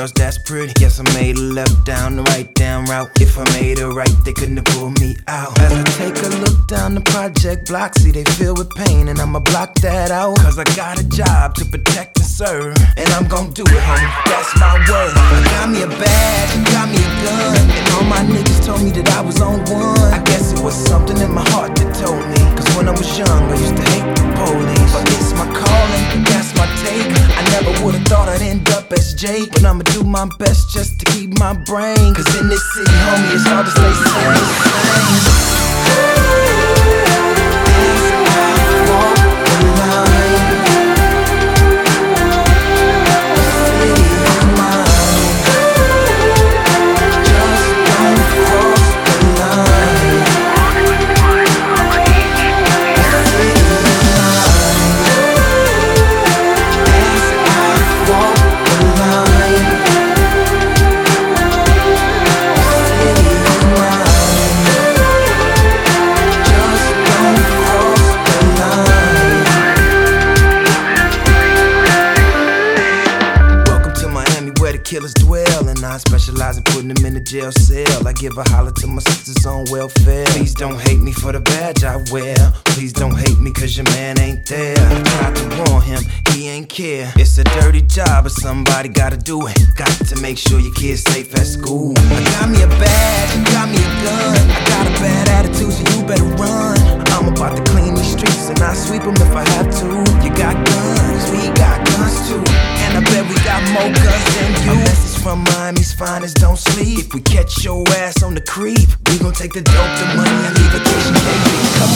girls that's pretty. Guess I made a left down the right down route. If I made it right, they couldn't have pulled me out. As I take a look down the project block, see they filled with pain, and I'ma block that out. Cause I got a job to protect and serve, and I'm gon' do it, homie, that's my word. I got me a badge, got me a gun, and all my niggas told me that I was on one. I guess it was something in my heart that told me. Cause when I was young, I used to hate the police. But it's my calling, that's my take. I never would've thought I'd end up as Jake, but I'ma do my best just to keep my brain. Cause in this city, homie, it's hard to stay sane. Killers dwell, and I specialize in putting them in a jail cell. I give a holler to my sisters on welfare. Please don't hate me for the badge I wear. Please don't hate me cause your man ain't there. I tried to warn him, he ain't care. It's a dirty job, but somebody gotta do it. Got to make sure your kid's safe at school. I got me a badge, got me a gun. I got a bad attitude, so you better run. I'm about to clean these streets, and I sweep them if I have to. You got guns, we got guns too. And I bet we got more guns than you. A message from Miami's finest, don't sleep. If we catch your ass on the creep, we gon' take the dope, the money, and leave a kitchen baby.